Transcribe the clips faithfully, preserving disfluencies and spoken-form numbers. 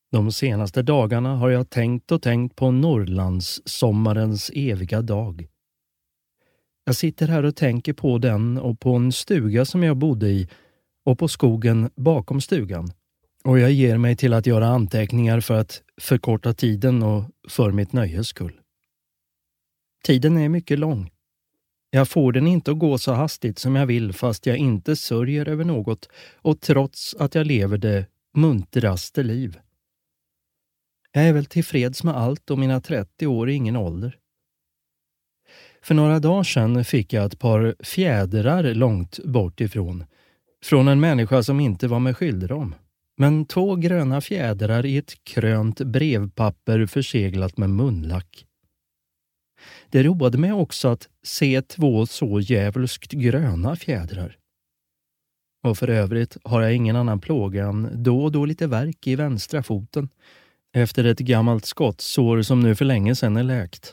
De senaste dagarna har jag tänkt och tänkt på Norrlands sommarens eviga dag. Jag sitter här och tänker på den och på en stuga som jag bodde i och på skogen bakom stugan. Och jag ger mig till att göra anteckningar för att förkorta tiden och för mitt nöjes skull. Tiden är mycket lång. Jag får den inte att gå så hastigt som jag vill fast jag inte sörjer över något och trots att jag lever det muntraste liv. Jag är väl tillfreds med allt och mina trettio år är ingen ålder. För några dagar sedan fick jag ett par fjädrar långt bort ifrån. Från en människa som inte var mig skyldig dem. Men två gröna fjädrar i ett krönt brevpapper förseglat med munlack. Det roade mig också att se två så djävulskt gröna fjädrar. Och för övrigt har jag ingen annan plåga än då och då lite värk i vänstra foten efter ett gammalt skottsår som nu för länge sedan är läkt.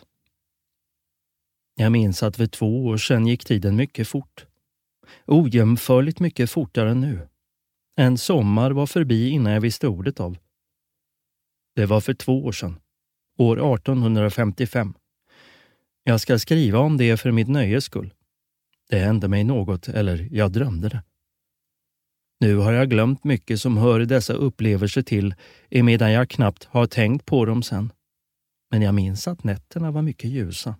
Jag minns att för två år sedan gick tiden mycket fort. Ojämförligt mycket fortare än nu. En sommar var förbi innan jag visste ordet av. Det var för två år sedan. År arton femtiofem. Jag ska skriva om det för mitt nöjes skull. Det hände mig något, eller jag drömde det. Nu har jag glömt mycket som hör dessa upplevelser till emedan jag knappt har tänkt på dem sen. Men jag minns att nätterna var mycket ljusa.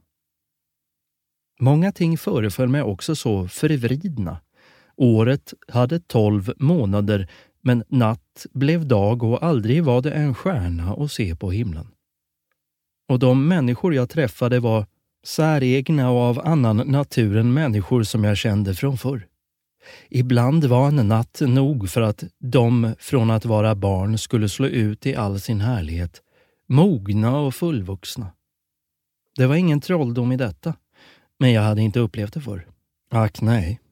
Många ting föreföll mig också så förvridna. Året hade tolv månader, men natt blev dag och aldrig var det en stjärna att se på himlen. Och de människor jag träffade var säregna och av annan natur än människor som jag kände från förr. Ibland var en natt nog för att de från att vara barn skulle slå ut i all sin härlighet, mogna och fullvuxna. Det var ingen trolldom i detta, men jag hade inte upplevt det förr. Ack nej.